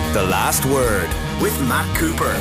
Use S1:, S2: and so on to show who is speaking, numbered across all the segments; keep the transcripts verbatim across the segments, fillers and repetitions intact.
S1: The Last Word with Matt Cooper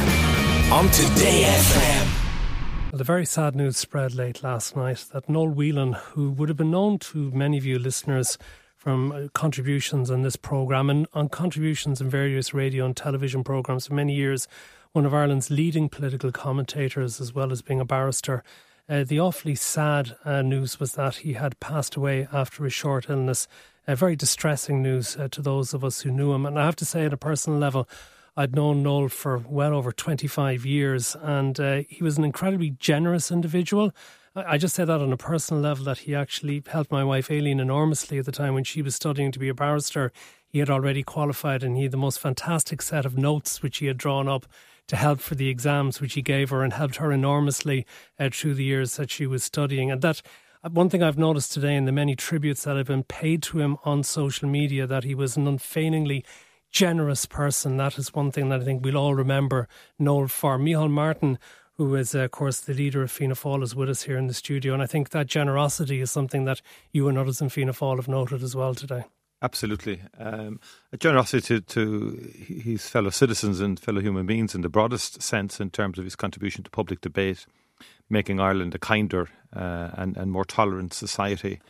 S1: on Today F M.
S2: Well, the very sad news spread late last night that Noel Whelan, who would have been known to many of you listeners from contributions on this programme and on contributions in various radio and television programmes for many years, one of Ireland's leading political commentators as well as being a barrister. Uh, the awfully sad uh, news was that he had passed away after a short illness. Uh, very distressing news uh, to those of us who knew him. And I have to say, at a personal level, I'd known Noel for well over twenty-five years, and uh, he was an incredibly generous individual. I, I just say that on a personal level, that he actually helped my wife Aileen enormously at the time when she was studying to be a barrister. He had already qualified, and he had the most fantastic set of notes which he had drawn up to help for the exams, which he gave her and helped her enormously uh, through the years that she was studying. And that, one thing I've noticed today in the many tributes that have been paid to him on social media, that he was an unfeigningly generous person. That is one thing that I think we'll all remember Noel for. Micheál Martin, who is, uh, of course, the leader of Fianna Fáil, is with us here in the studio. And I think that generosity is something that you and others in Fianna Fáil have noted as well today.
S3: Absolutely. Um, a generosity to, to his fellow citizens and fellow human beings in the broadest sense in terms of his contribution to public debate, making Ireland a kinder uh, and, and more tolerant society,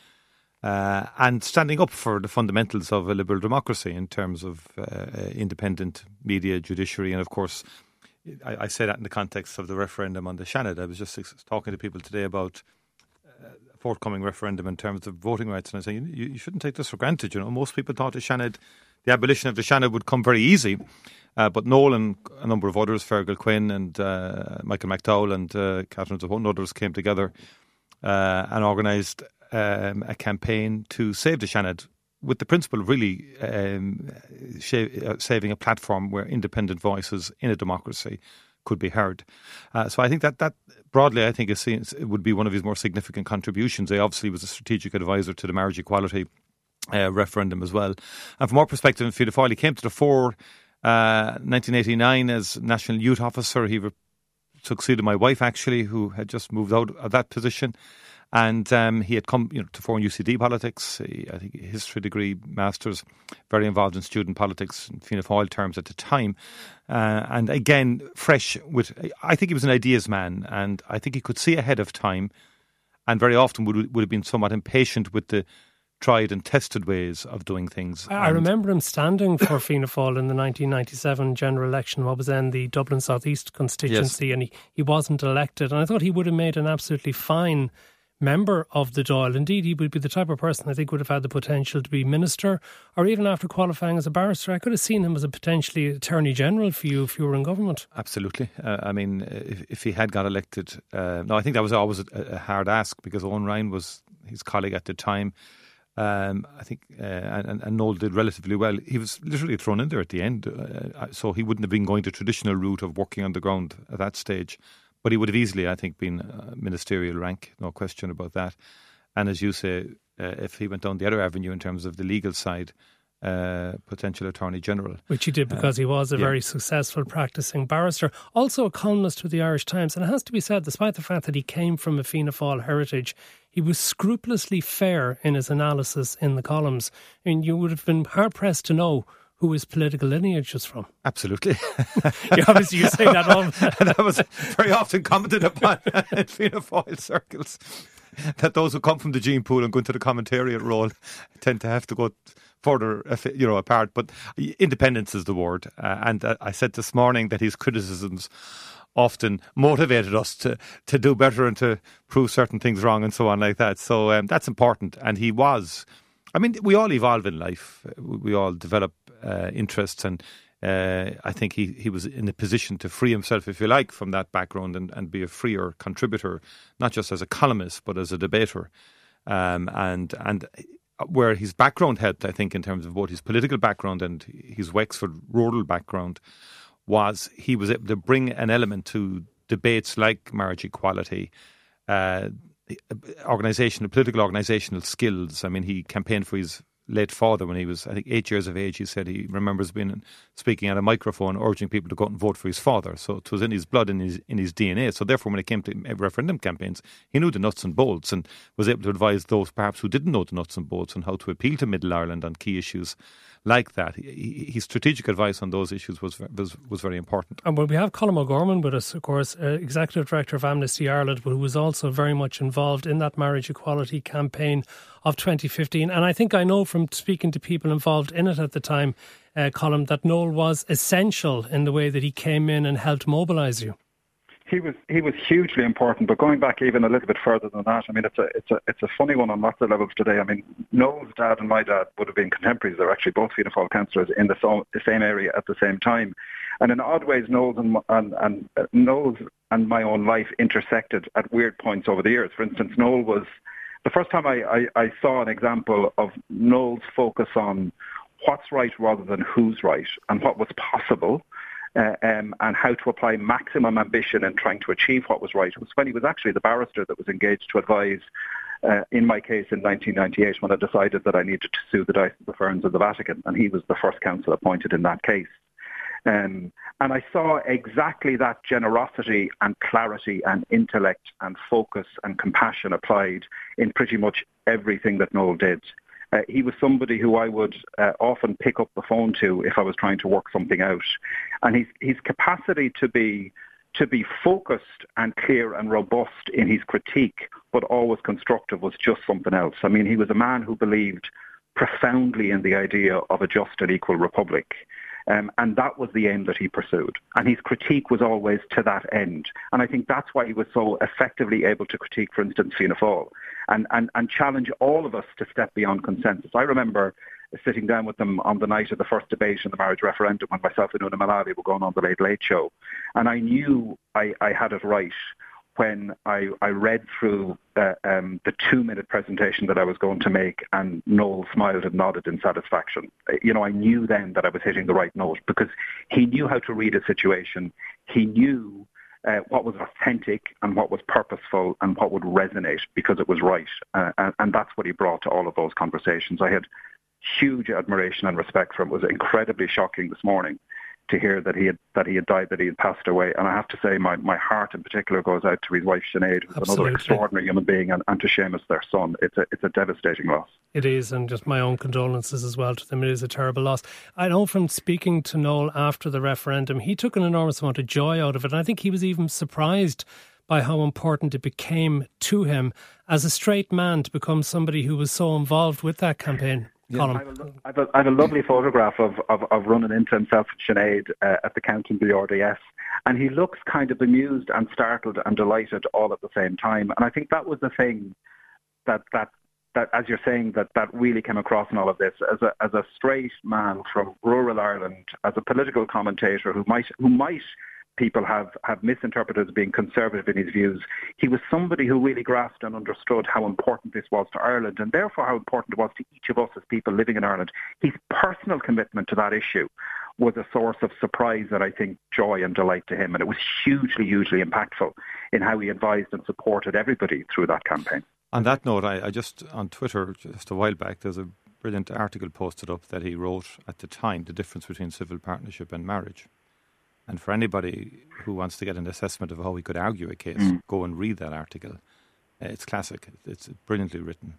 S3: uh, and standing up for the fundamentals of a liberal democracy in terms of uh, independent media, judiciary, and of course, I, I say that in the context of the referendum on the Seanad. I was just talking to people today about forthcoming referendum in terms of voting rights, and I say you, you shouldn't take this for granted. You know, most people thought the Seanad, the abolition of the Seanad would come very easy, uh, but Noel and a number of others, Fergal Quinn and uh, Michael McDowell and uh, Catherine Zappone and others came together uh, and organised um, a campaign to save the Seanad, with the principle of really um, sh- uh, saving a platform where independent voices in a democracy could be heard. Uh, so I think that that broadly, I think, is seen, it would be one of his more significant contributions. He obviously was a strategic advisor to the marriage equality uh, referendum as well. And from our perspective in Fianna Fáil, he came to the fore uh, nineteen eighty-nine as National Youth Officer. He re- succeeded my wife, actually, who had just moved out of that position. And um, he had come, you know, to foreign U C D politics. He, I think history degree, masters, very involved in student politics in Fianna Fáil terms at the time. Uh, and again, fresh with, I think he was an ideas man, and I think he could see ahead of time, and very often would would have been somewhat impatient with the tried and tested ways of doing things.
S2: I, I remember him standing for Fianna Fáil in the nineteen ninety-seven general election, what was then the Dublin South East constituency, yes. and he, he wasn't elected. And I thought he would have made an absolutely fine member of the Dáil. Indeed, he would be the type of person I think would have had the potential to be minister, or even after qualifying as a barrister, I could have seen him as a potentially Attorney General for you if you were in government.
S3: Absolutely. Uh, I mean, if, if he had got elected, uh, no, I think that was always a, a hard ask, because Owen Ryan was his colleague at the time. Um, I think, uh, and, and Noel did relatively well. He was literally thrown in there at the end, uh, so he wouldn't have been going the traditional route of working on the ground at that stage. But he would have easily, I think, been a ministerial rank, no question about that. And as you say, uh, if he went down the other avenue in terms of the legal side, uh, potential Attorney General.
S2: Which he did, because uh, he was a yeah. very successful practising barrister. Also a columnist with the Irish Times. And it has to be said, despite the fact that he came from a Fianna Fáil heritage, he was scrupulously fair in his analysis in the columns. I mean, you would have been hard-pressed to know who his political lineage was from.
S3: Absolutely.
S2: yeah, obviously, you say that all.
S3: That was very often commented upon in Fianna Fáil circles, that those who come from the gene pool and go into the commentariat role tend to have to go further, you know, apart. But independence is the word. Uh, and uh, I said this morning that his criticisms often motivated us to, to do better and to prove certain things wrong and so on like that. So um, that's important. And he was... I mean, we all evolve in life. We all develop uh, interests, and uh, I think he, he was in a position to free himself, if you like, from that background and, and be a freer contributor, not just as a columnist, but as a debater. Um, and and where his background helped, I think, in terms of both his political background and his Wexford rural background, was he was able to bring an element to debates like marriage equality, uh, organisational, political organisational skills. I mean, he campaigned for his late father when he was, I think, eight years of age. He said he remembers being speaking at a microphone urging people to go out and vote for his father. So it was in his blood, in his in his D N A. So therefore, when it came to referendum campaigns, he knew the nuts and bolts and was able to advise those perhaps who didn't know the nuts and bolts on how to appeal to Middle Ireland on key issues like that. He, his strategic advice on those issues was, was was very important.
S2: And well, we have Colm O'Gorman with us, of course, uh, Executive Director of Amnesty Ireland, but who was also very much involved in that marriage equality campaign of twenty fifteen. And I think I know from speaking to people involved in it at the time, uh, Colm, that Noel was essential in the way that he came in and helped mobilise you.
S4: He was he was hugely important, but going back even a little bit further than that, I mean, it's a it's a it's a funny one on lots of levels today. I mean, Noel's dad and my dad would have been contemporaries. They're actually both Fianna Fáil councillors in the, so, the same area at the same time, and in odd ways, Noel's and and, and uh, Noel's and my own life intersected at weird points over the years. For instance, Noel was the first time I, I, I saw an example of Noel's focus on what's right rather than who's right and what was possible. Uh, um, and how to apply maximum ambition in trying to achieve what was right. It was when he was actually the barrister that was engaged to advise, uh, in my case in nineteen ninety-eight, when I decided that I needed to sue the Diocese of Ferns of the Vatican, and he was the first counsel appointed in that case. Um, and I saw exactly that generosity and clarity and intellect and focus and compassion applied in pretty much everything that Noel did. Uh, he was somebody who I would uh, often pick up the phone to if I was trying to work something out. And his, his capacity to be to be focused and clear and robust in his critique, but always constructive, was just something else. I mean, he was a man who believed profoundly in the idea of a just and equal republic. Um, and that was the aim that he pursued. And his critique was always to that end. And I think that's why he was so effectively able to critique, for instance, Fianna Fáil and, and, and challenge all of us to step beyond consensus. I remember sitting down with them on the night of the first debate in the marriage referendum when myself and Una Mullally were going on the Late Late Show. And I knew I, I had it right when I, I read through uh, um, the two-minute presentation that I was going to make, and Noel smiled and nodded in satisfaction. You know, I knew then that I was hitting the right note because he knew how to read a situation. He knew uh, what was authentic and what was purposeful and what would resonate because it was right. Uh, and, and that's what he brought to all of those conversations. I had huge admiration and respect for him. It was incredibly shocking this morning to hear that he had that he had died, that he had passed away. And I have to say, my, my heart in particular goes out to his wife Sinead, who's Absolutely. another extraordinary human being, and, and to Seamus, their son. It's a it's a devastating loss.
S2: It is, and just my own condolences as well to them. It is a terrible loss. I know from speaking to Noel after the referendum, he took an enormous amount of joy out of it, and I think he was even surprised by how important it became to him as a straight man to become somebody who was so involved with that campaign.
S4: Yeah, I, have a, I, have a, I have a lovely photograph of, of, of running into himself and Sinead uh, at the County B R D S, and he looks kind of amused and startled and delighted all at the same time. And I think that was the thing that, that, that as you're saying, that, that really came across in all of this. As a, as a straight man from rural Ireland, as a political commentator who might who might people have, have misinterpreted as being conservative in his views, he was somebody who really grasped and understood how important this was to Ireland, and therefore how important it was to each of us as people living in Ireland. His personal commitment to that issue was a source of surprise and I think joy and delight to him, and it was hugely, hugely impactful in how he advised and supported everybody through that campaign.
S3: On that note, I, I just, on Twitter just a while back, there's a brilliant article posted up that he wrote at the time, the difference between civil partnership and marriage. And for anybody who wants to get an assessment of how he could argue a case, mm. go and read that article. Uh, it's classic. It's brilliantly written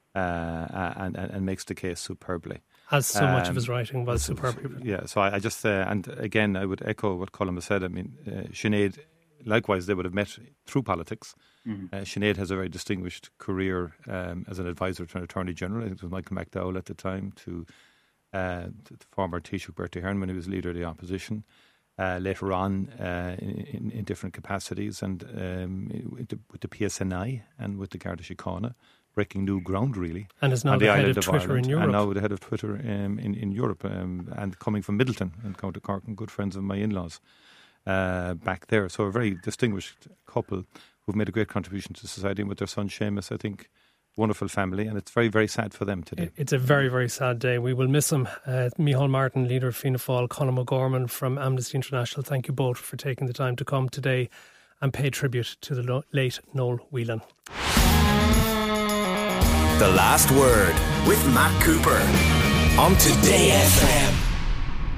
S3: uh, and, and, and makes the case superbly.
S2: As so
S3: um,
S2: much of his writing was superbly written.
S3: Yeah, so I, I just, uh, and again, I would echo what Colm has said. I mean, uh, Sinead, likewise, they would have met through politics. Mm. Uh, Sinead has a very distinguished career um, as an advisor to an Attorney General. I think it was Michael McDowell at the time, to, uh, to the former Taoiseach Bertie Ahern when he was leader of the opposition. Uh, later on uh, in, in different capacities, and um, with, the, with the P S N I and with the Garda Síochána, breaking new ground really.
S2: And is now
S3: the,
S2: the
S3: head
S2: of,
S3: of
S2: Twitter
S3: Ireland,
S2: in Europe.
S3: And now the head of Twitter um, in, in Europe, um, and coming from Middleton and County Cork, and good friends of my in-laws uh, back there. So a very distinguished couple who've made a great contribution to society, and with their son Seamus, I think, wonderful family, and it's very, very sad for them today.
S2: It's a very, very sad day. We will miss him. Uh, Micheál Martin, leader of Fianna Fáil, Colm O'Gorman from Amnesty International, thank you both for taking the time to come today and pay tribute to the late Noel Whelan.
S1: The Last Word with Matt Cooper on Today F M.